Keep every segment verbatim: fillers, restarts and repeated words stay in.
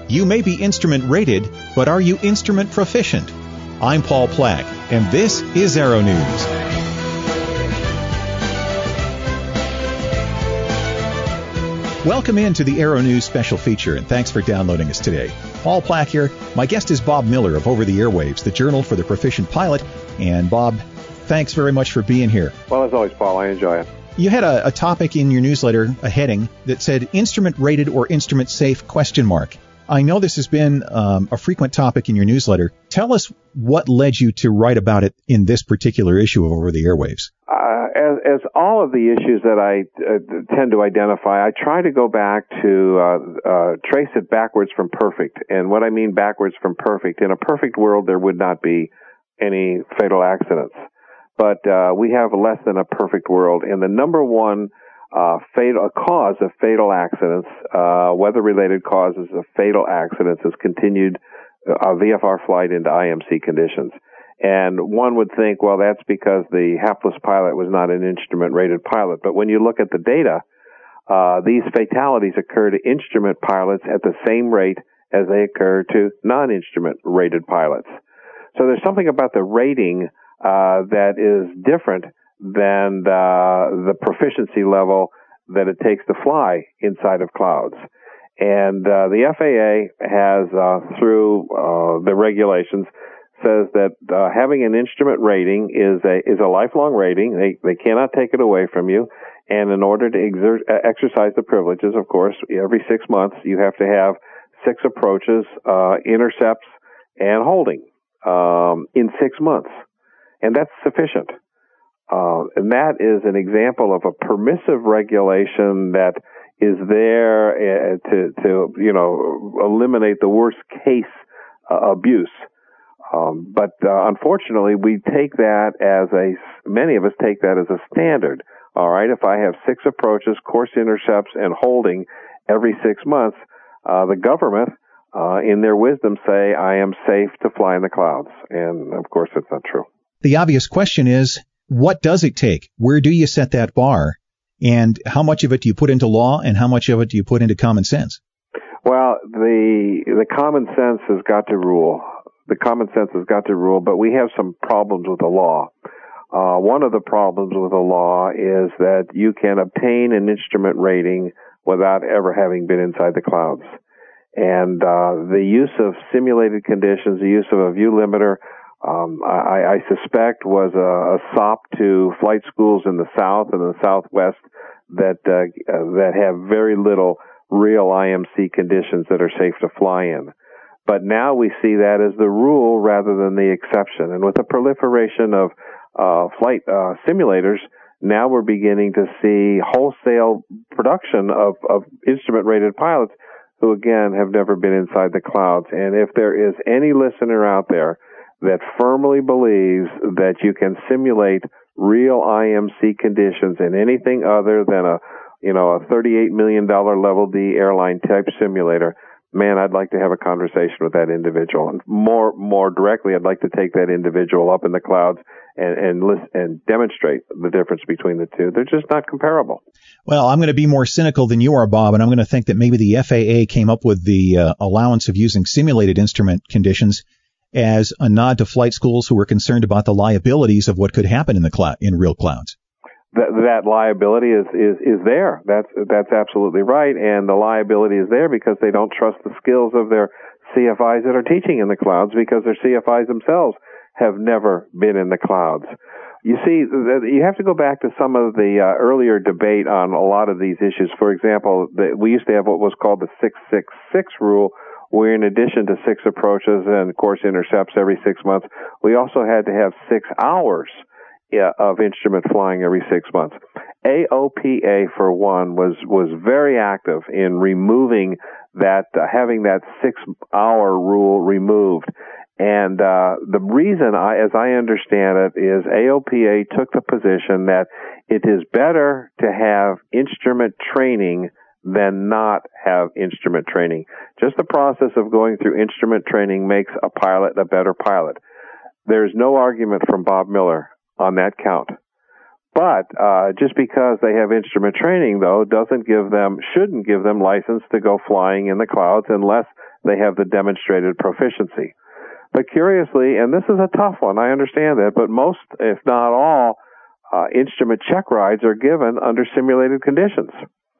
You may be instrument rated, but are you instrument proficient? I'm Paul Plack, and this is Aero News. Welcome into the Aero News special feature, and thanks for downloading us today. Paul Plack here. My guest is Bob Miller of Over the Airwaves, the Journal for the Proficient Pilot. And Bob, thanks very much for being here. Well, as always, Paul, I enjoy it. You had a, a topic in your newsletter, a heading, that said instrument rated or instrument safe question mark. I know this has been um, a frequent topic in your newsletter. Tell us what led you to write about it in this particular issue of Over the Airwaves. Uh, as, as all of the issues that I uh, tend to identify, I try to go back to uh, uh, trace it backwards from perfect. And what I mean backwards from perfect, in a perfect world, there would not be any fatal accidents. But uh, we have less than a perfect world. And the number one Uh, fatal, a cause of fatal accidents, uh, weather-related causes of fatal accidents is continued uh, V F R flight into I M C conditions. And one would think, well, that's because the hapless pilot was not an instrument-rated pilot. But when you look at the data, uh, these fatalities occur to instrument pilots at the same rate as they occur to non-instrument-rated pilots. So there's something about the rating uh, that is different than the, the proficiency level that it takes to fly inside of clouds. And uh, the F A A has, uh, through uh, the regulations, says that uh, having an instrument rating is a is a lifelong rating. They they cannot take it away from you. And in order to exert, uh, exercise the privileges, of course, every six months you have to have six approaches, uh, intercepts, and holding um, in six months, and that's sufficient. Uh, and that is an example of a permissive regulation that is there uh, to, to, you know, eliminate the worst case uh, abuse. Um, but uh, unfortunately, we take that as a, many of us take that as a standard. All right, if I have six approaches, course intercepts, and holding every six months, uh, the government, uh, in their wisdom, say I am safe to fly in the clouds. And of course, that's not true. The obvious question is, what does it take? Where do you set that bar? And how much of it do you put into law, and how much of it do you put into common sense? Well, the the common sense has got to rule. The common sense has got to rule, but we have some problems with the law. Uh, one of the problems with the law is that you can obtain an instrument rating without ever having been inside the clouds. And uh, the use of simulated conditions, the use of a view limiter, Um, I, I suspect was a, a sop to flight schools in the South and the Southwest that uh, uh, that have very little real I M C conditions that are safe to fly in. But now we see that as the rule rather than the exception. And with the proliferation of uh, flight uh, simulators, now we're beginning to see wholesale production of, of instrument-rated pilots who, again, have never been inside the clouds. And if there is any listener out there that firmly believes that you can simulate real I M C conditions in anything other than a, you know, a thirty-eight million dollars level D airline type simulator, man, I'd like to have a conversation with that individual. And more, more directly, I'd like to take that individual up in the clouds and, and list, and demonstrate the difference between the two. They're just not comparable. Well, I'm going to be more cynical than you are, Bob, and I'm going to think that maybe the F A A came up with the uh, allowance of using simulated instrument conditions as a nod to flight schools who were concerned about the liabilities of what could happen in the cloud, in real clouds. That, that liability is, is, is there. That's, that's absolutely right. And the liability is there because they don't trust the skills of their C F Is that are teaching in the clouds, because their C F Is themselves have never been in the clouds. You see, you have to go back to some of the uh, earlier debate on a lot of these issues. For example, the, we used to have what was called the six six six rule, where in addition to six approaches and course intercepts every six months, we also had to have six hours yeah, of instrument flying every six months. A O P A, for one, was, was very active in removing that, uh, having that six-hour rule removed. And uh, the reason, I, as I understand it, is A O P A took the position that it is better to have instrument training than not have instrument training. Just the process of going through instrument training makes a pilot a better pilot. There's no argument from Bob Miller on that count. But uh, just because they have instrument training, though, doesn't give them, shouldn't give them license to go flying in the clouds unless they have the demonstrated proficiency. But curiously, and this is a tough one, I understand that, but most, if not all, uh, instrument check rides are given under simulated conditions.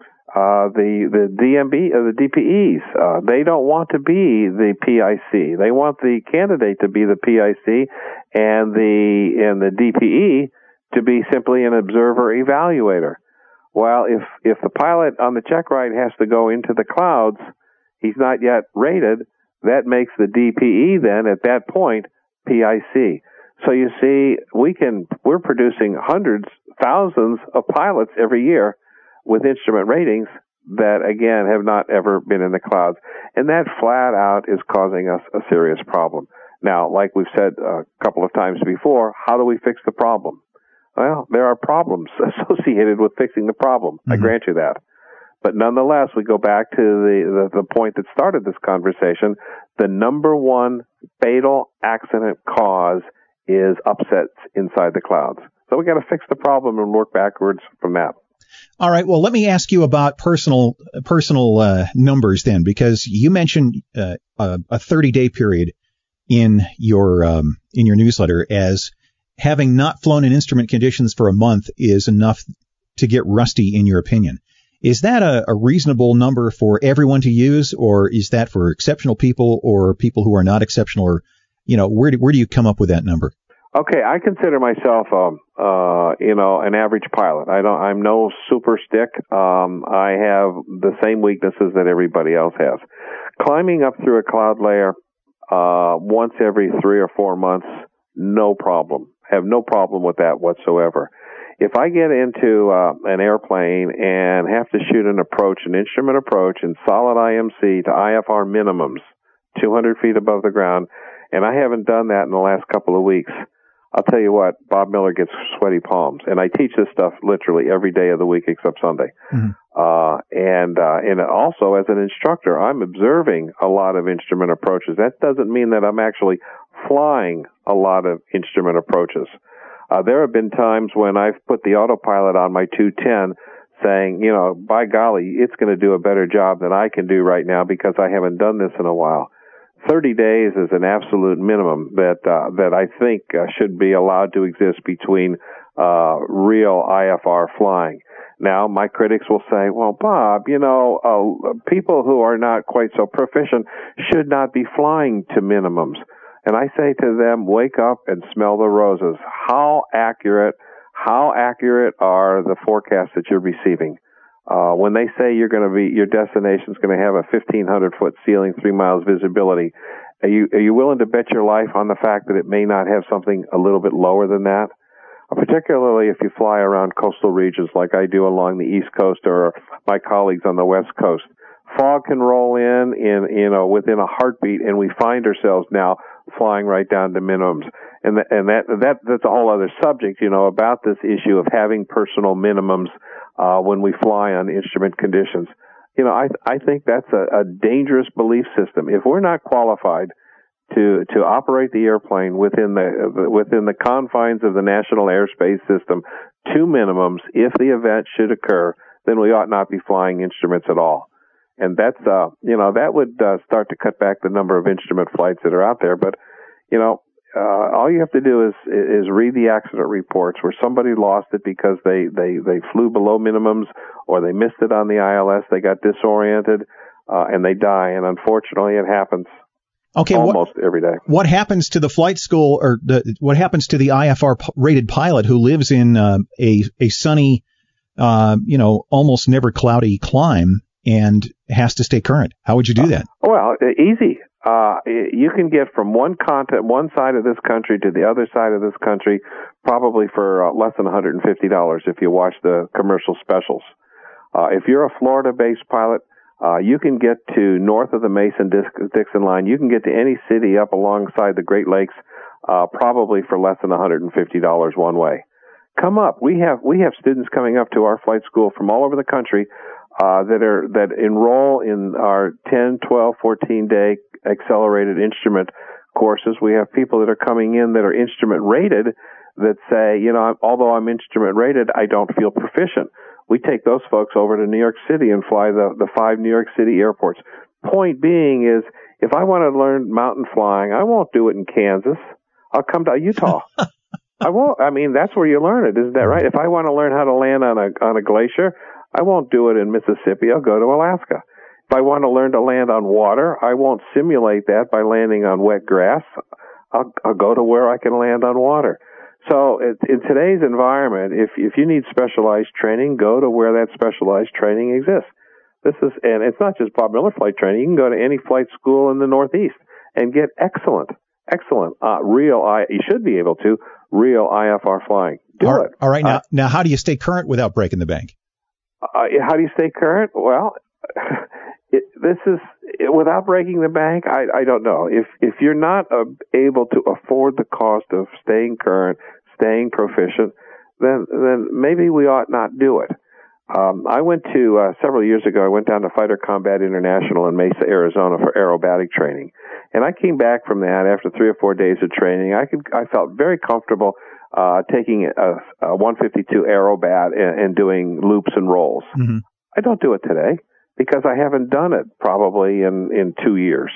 Uh, the, the D M B, uh, the D P Es, uh, they don't want to be the P I C. They want the candidate to be the P I C and the, and the D P E to be simply an observer evaluator. Well, if, if the pilot on the check ride has to go into the clouds, he's not yet rated, that makes the D P E then at that point P I C. So you see, we can, we're producing hundreds, thousands of pilots every year with instrument ratings that, again, have not ever been in the clouds. And that flat out is causing us a serious problem. Now, like we've said a couple of times before, how do we fix the problem? Well, there are problems associated with fixing the problem. Mm-hmm. I grant you that. But nonetheless, we go back to the, the, the point that started this conversation. The number one fatal accident cause is upsets inside the clouds. So we got to fix the problem and work backwards from that. All right. Well, let me ask you about personal personal uh, numbers then, because you mentioned uh, a thirty-day period in your um, in your newsletter as having not flown in instrument conditions for a month is enough to get rusty, in your opinion. Is that a, a reasonable number for everyone to use, or is that for exceptional people or people who are not exceptional? Or, you know, where do, where do you come up with that number? Okay, I consider myself, um, uh, you know, an average pilot. I don't, I'm no super stick. Um, I have the same weaknesses that everybody else has. Climbing up through a cloud layer, uh, once every three or four months, no problem. Have no problem with that whatsoever. If I get into uh, an airplane and have to shoot an approach, an instrument approach in solid I M C to I F R minimums, two hundred feet above the ground, and I haven't done that in the last couple of weeks, I'll tell you what, Bob Miller gets sweaty palms. And I teach this stuff literally every day of the week except Sunday. Mm-hmm. Uh, and, uh, and also as an instructor, I'm observing a lot of instrument approaches. That doesn't mean that I'm actually flying a lot of instrument approaches. Uh, there have been times when I've put the autopilot on my two ten saying, you know, by golly, it's going to do a better job than I can do right now because I haven't done this in a while. thirty days is an absolute minimum that uh, that I think uh, should be allowed to exist between uh, real I F R flying. Now, my critics will say, well, Bob, you know, uh, people who are not quite so proficient should not be flying to minimums. And I say to them, wake up and smell the roses. How accurate, how accurate are the forecasts that you're receiving? Uh, when they say you're going to be, your destination's going to have a fifteen hundred foot ceiling, three miles visibility, are you, are you willing to bet your life on the fact that it may not have something a little bit lower than that? Uh, particularly if you fly around coastal regions like I do along the East Coast or my colleagues on the West Coast. Fog can roll in, in, you know, within a heartbeat, and we find ourselves now flying right down to minimums. And, th- and that, that, that's a whole other subject, you know, about this issue of having personal minimums, uh, when we fly on instrument conditions. You know, I, I think that's a, a dangerous belief system. If we're not qualified to, to operate the airplane within the, within the confines of the National Airspace System to minimums, if the event should occur, then we ought not be flying instruments at all. And that's, uh, you know, that would uh, start to cut back the number of instrument flights that are out there. But, you know, uh, all you have to do is is read the accident reports where somebody lost it because they, they, they flew below minimums or they missed it on the I L S, they got disoriented, uh, and they die. And unfortunately, it happens okay, almost what, every day. What happens to the flight school or the, what happens to the I F R-rated pilot who lives in uh, a, a sunny, uh, you know, almost never cloudy climb and has to stay current? How would you do that? Uh, well, easy. Uh, you can get from one continent, one side of this country to the other side of this country probably for uh, less than one hundred fifty dollars if you watch the commercial specials. Uh, if you're a Florida-based pilot, uh, you can get to north of the Mason-Dixon line. You can get to any city up alongside the Great Lakes uh, probably for less than one hundred fifty dollars one way. Come up. We have we have students coming up to our flight school from all over the country Uh, that are, that enroll in our ten, twelve, fourteen day accelerated instrument courses. We have people that are coming in that are instrument rated that say, you know, although I'm instrument rated, I don't feel proficient. We take those folks over to New York City and fly the, the five New York City airports. Point being is, If I want to learn mountain flying, I won't do it in Kansas. I'll come to Utah. I won't. I mean, that's where you learn it, isn't that right? If I want to learn how to land on a on a glacier, I won't do it in Mississippi. I'll go to Alaska. If I want to learn to land on water, I won't simulate that by landing on wet grass. I'll, I'll go to where I can land on water. So it, in today's environment, if if you need specialized training, go to where that specialized training exists. This is, and it's not just Bob Miller Flight Training. You can go to any flight school in the Northeast and get excellent, excellent, uh, real, I, you should be able to, real I F R flying. Do all, it. All right. Now, uh, now, how do you stay current without breaking the bank? Uh, how do you stay current? Well, it, this is, it, without breaking the bank, I, I don't know. If, if you're not uh, able to afford the cost of staying current, staying proficient, then, then maybe we ought not do it. Um, I went to, uh, several years ago, I went down to Fighter Combat International in Mesa, Arizona for aerobatic training. And I came back from that after three or four days of training. I could, I felt very comfortable, uh, taking a, a one fifty-two Aerobat and, and doing loops and rolls. Mm-hmm. I don't do it today because I haven't done it probably in, in two years.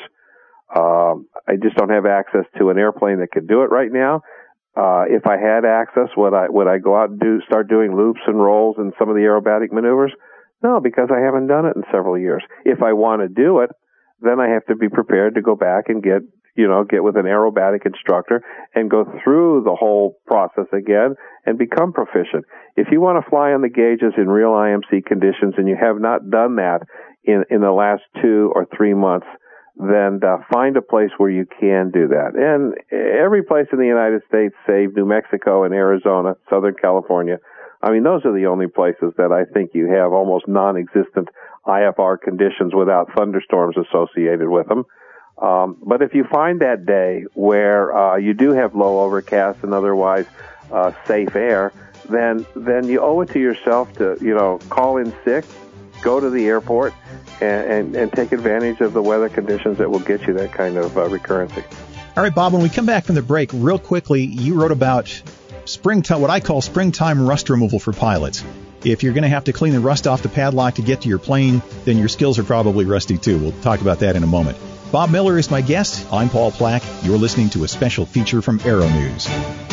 Um, I just don't have access to an airplane that could do it right now. Uh, if I had access, would I, would I go out and do, start doing loops and rolls and some of the aerobatic maneuvers? No, because I haven't done it in several years. If I want to do it, then I have to be prepared to go back and get, you know, get with an aerobatic instructor and go through the whole process again and become proficient. If you want to fly on the gauges in real I M C conditions and you have not done that in, in the last two or three months, then uh, find a place where you can do that. And every place in the United States, save New Mexico and Arizona, Southern California, I mean, those are the only places that I think you have almost non-existent I F R conditions without thunderstorms associated with them. Um, but if you find that day where uh, you do have low overcast and otherwise uh, safe air, then then you owe it to yourself to, you know, call in sick, go to the airport, and, and, and take advantage of the weather conditions that will get you that kind of uh, recurrency. All right, Bob, when we come back from the break, real quickly, you wrote about springtime, what I call springtime rust removal for pilots. If you're going to have to clean the rust off the padlock to get to your plane, then your skills are probably rusty too. We'll talk about that in a moment. Bob Miller is my guest. I'm Paul Plack. You're listening to a special feature from Aero News.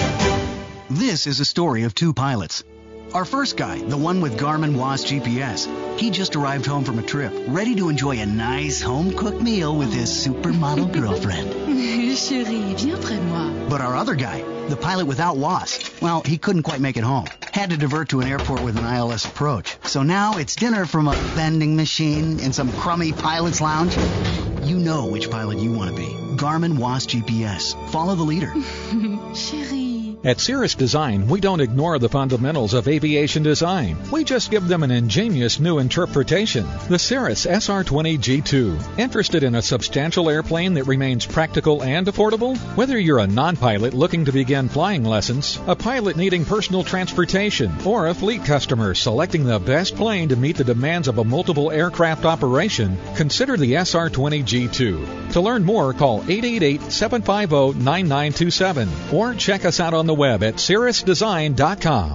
This is a story of two pilots. Our first guy, the one with Garmin W A S G P S, he just arrived home from a trip, ready to enjoy a nice home-cooked meal with his supermodel girlfriend. Chérie, viens près de moi. But our other guy, the pilot without W A S, well, he couldn't quite make it home. Had to divert to an airport with an I L S approach. So now it's dinner from a vending machine in some crummy pilot's lounge. You know which pilot you want to be. Garmin W A S G P S. Follow the leader. Chérie. At Cirrus Design, we don't ignore the fundamentals of aviation design. We just give them an ingenious new interpretation. The Cirrus S R twenty G two. Interested in a substantial airplane that remains practical and affordable? Whether you're a non-pilot looking to begin flying lessons, a pilot needing personal transportation, or a fleet customer selecting the best plane to meet the demands of a multiple aircraft operation, consider the S R twenty G two. To learn more, call eight eight eight, seven five zero, nine nine two seven or check us out on the web at cirrus design dot com.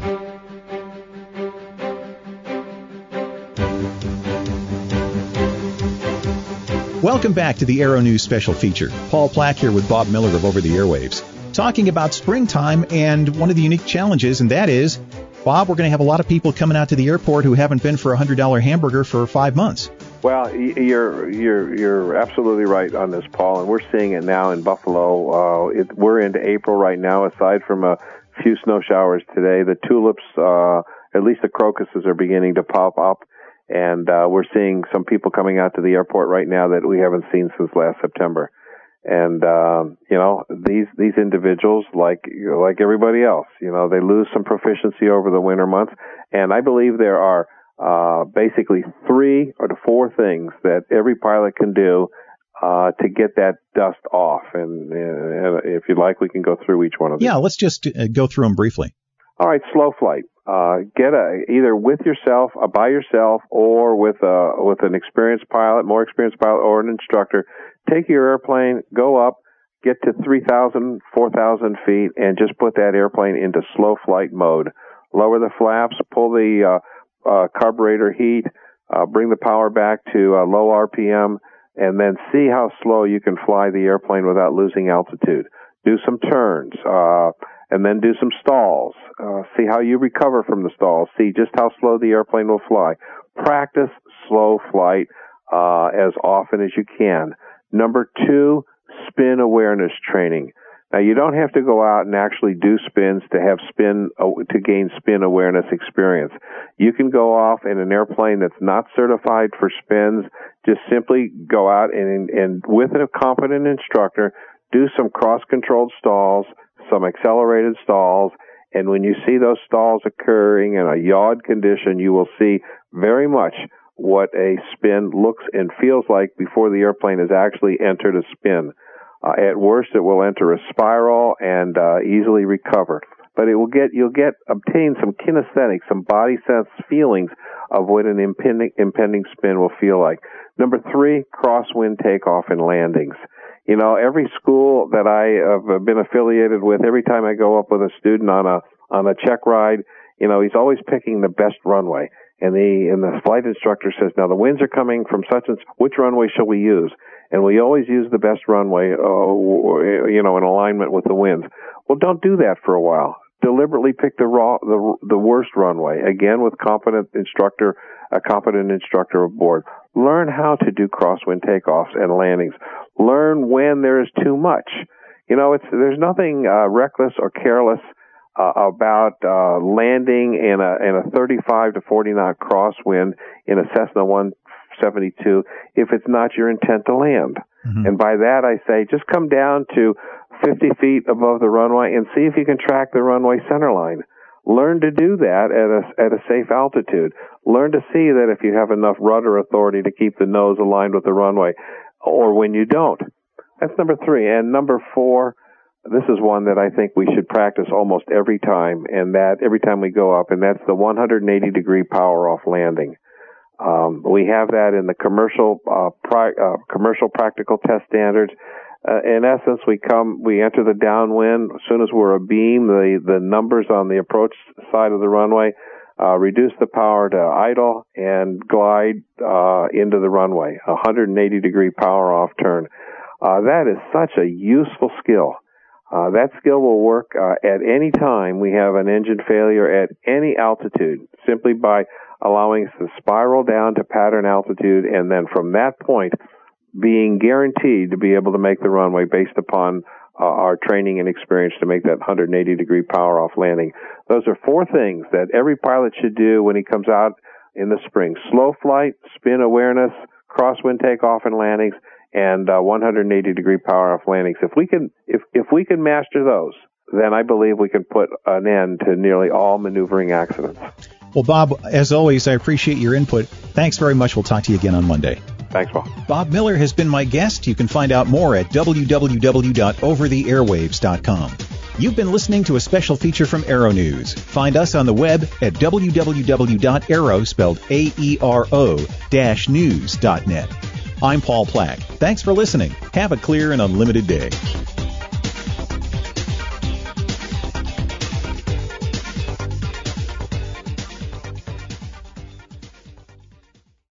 Welcome back to the Aero News special feature. Paul Plack here with Bob Miller of Over the Airwaves, talking about springtime and one of the unique challenges, and that is, Bob, we're going to have a lot of people coming out to the airport who haven't been for a one hundred dollars hamburger for five months. Well, you're you're you're absolutely right on this, Paul, and we're seeing it now in Buffalo. Uh, it, we're into April right now. Aside from a few snow showers today, the tulips, uh, at least the crocuses, are beginning to pop up, and uh, we're seeing some people coming out to the airport right now that we haven't seen since last September. And um, you know, these these individuals, like like everybody else, you know, they lose some proficiency over the winter months, and I believe there are Uh, basically three or four things that every pilot can do uh, to get that dust off. And, and if you'd like, we can go through each one of them. Yeah, let's just uh, go through them briefly. All right, slow flight. Uh, get a, either with yourself, uh, by yourself, or with a, with an experienced pilot, more experienced pilot, or an instructor. Take your airplane, go up, get to three thousand, four thousand feet, and just put that airplane into slow flight mode. Lower the flaps, pull the uh, Uh, carburetor heat, uh, bring the power back to uh, low R P M, and then see how slow you can fly the airplane without losing altitude. Do some turns, uh, and then do some stalls. Uh, see how you recover from the stalls. See just how slow the airplane will fly. Practice slow flight uh, as often as you can. Number two, spin awareness training. Now, you don't have to go out and actually do spins to have spin to gain spin awareness experience. You can go off in an airplane that's not certified for spins. Just simply go out and, and with a competent instructor, do some cross-controlled stalls, some accelerated stalls, and when you see those stalls occurring in a yawed condition, you will see very much what a spin looks and feels like before the airplane has actually entered a spin. Uh, at worst, it will enter a spiral and uh, easily recover. But it will get you'll get obtain some kinesthetic, some body sense feelings of what an impending impending spin will feel like. Number three, crosswind takeoff and landings. You know, every school that I have been affiliated with, every time I go up with a student on a on a check ride, you know, he's always picking the best runway. And the and the flight instructor says, now the winds are coming from such and such, which runway shall we use? And we always use the best runway, uh, you know, in alignment with the winds. Well, don't do that for a while. Deliberately pick the raw, the the worst runway. Again, with competent instructor, a competent instructor aboard. Learn how to do crosswind takeoffs and landings. Learn when there is too much. You know, it's there's nothing uh, reckless or careless uh, about uh, landing in a in a thirty-five to forty knot crosswind in a Cessna one seventy-two if it's not your intent to land. Mm-hmm. And by that I say just come down to fifty feet above the runway and see if you can track the runway center line. Learn to do that at a at a safe altitude. Learn to see that if you have enough rudder authority to keep the nose aligned with the runway, or when you don't. That's number three. And number four, this is one that I think we should practice almost every time, and that every time we go up, and that's the one hundred eighty degree power off landing. Um, we have that in the commercial uh, pri- uh, commercial practical test standards. Uh, in essence, we come, we enter the downwind. As soon as we're abeam, the, the numbers on the approach side of the runway uh, reduce the power to idle and glide uh, into the runway. one hundred eighty degree power off turn. Uh, that is such a useful skill. Uh, that skill will work uh, at any time we have an engine failure at any altitude, simply by allowing us to spiral down to pattern altitude, and then from that point, being guaranteed to be able to make the runway based upon uh, our training and experience to make that one hundred eighty degree power off landing. Those are four things that every pilot should do when he comes out in the spring. Slow flight, spin awareness, crosswind takeoff and landings, and uh, one hundred eighty degree power off landings. If we can, if, if we can master those, then I believe we can put an end to nearly all maneuvering accidents. Well, Bob, as always, I appreciate your input. Thanks very much. We'll talk to you again on Monday. Thanks, Bob. Bob Miller has been my guest. You can find out more at w w w dot over the airwaves dot com. You've been listening to a special feature from Aero News. Find us on the web at w w w dot aero, spelled A E R O, dash news dot net. I'm Paul Plack. Thanks for listening. Have a clear and unlimited day.